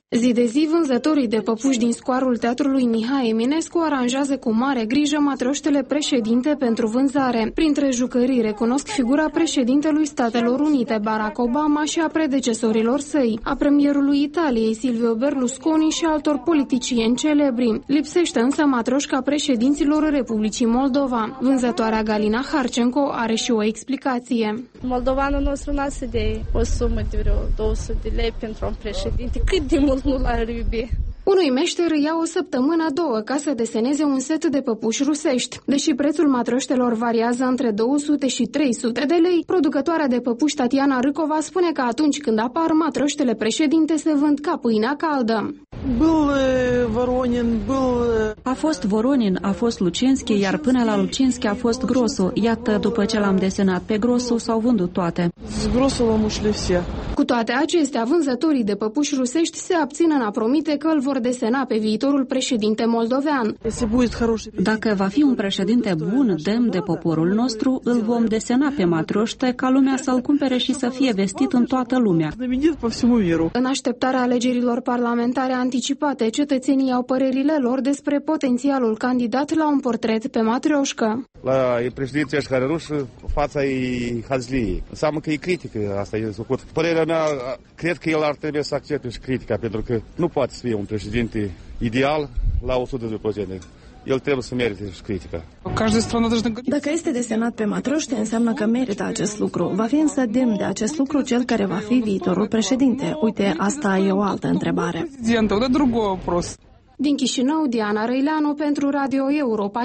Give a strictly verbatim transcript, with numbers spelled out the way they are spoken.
Zi de zi, vânzătorii de păpuși din scoarul Teatrului Mihai Eminescu aranjează cu mare grijă matroștele președinte pentru vânzare. Printre jucării recunosc figura președintelui Statelor Unite, Barack Obama, și a predecesorilor săi, a premierului Italiei, Silvio Berlusconi, și altor politicieni celebri. Lipsește însă matroșca președinților Republicii Moldova. Vânzătoarea Galina Harcenco are și o explicație. Moldovanul nostru n-a să dea o sumă de vreo două sute de lei pentru un președinte. Cât de mult nu l-ar iubi? Unui meșter îi ia o săptămână, două, ca să deseneze un set de păpuși rusești. Deși prețul matroștelor variază între două sute și trei sute de lei, producătoarea de păpuși Tatiana Râcova spune că atunci când apar, matroștele președinte se vând ca pâinea caldă. A fost Voronin, a fost Lucinski, iar până la Lucinski a fost Grosu. Iată, după ce l-am desenat pe Grosu, s-au vândut toate. Cu toate acestea, vânzătorii de păpuși rusești se abțin în a promite că îl vor desena pe viitorul președinte moldovean. Dacă va fi un președinte bun, demn de poporul nostru, îl vom desena pe matroște ca lumea să-l cumpere și să fie vestit în toată lumea. În așteptarea alegerilor parlamentare anticipate, cetățenii au părerile lor despre potențialul candidat la un portret pe matrioșcă. La președinția și care rușă, fața e hazlie. Înseamnă că e critică, asta e sucot. Părerea mea, cred că el ar trebui să accepte și critica, pentru că nu poate să fie un președinte ideal la o sută la sută. El trebuie să merite și critica. Dacă este desenat pe matroște, înseamnă că merită acest lucru. Va fi însă demn de acest lucru cel care va fi viitorul președinte. Uite, asta e o altă întrebare. Din Chișinău, Diana Răileanu pentru Radio Europa.